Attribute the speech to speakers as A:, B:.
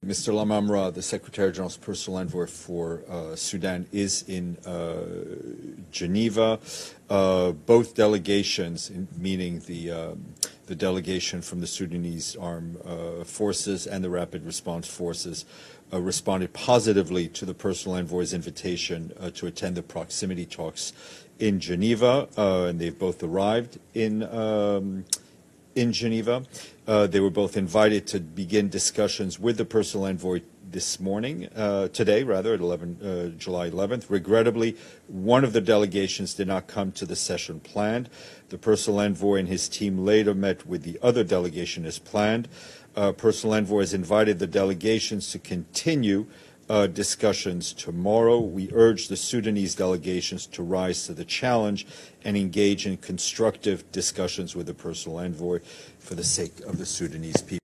A: Mr. Lamamra, the Secretary General's personal envoy for Sudan, is in Geneva. Both delegations, meaning the delegation from the Sudanese Armed Forces and the Rapid Response Forces, responded positively to the personal envoy's invitation to attend the proximity talks in Geneva, and they've both arrived in Geneva. They were both invited to begin discussions with the personal envoy today, at July 11th. Regrettably, one of the delegations did not come to the session planned. The personal envoy and his team later met with the other delegation as planned. Personal envoy has invited the delegations to continue discussions tomorrow. We urge the Sudanese delegations to rise to the challenge and engage in constructive discussions with the personal envoy for the sake of the Sudanese people.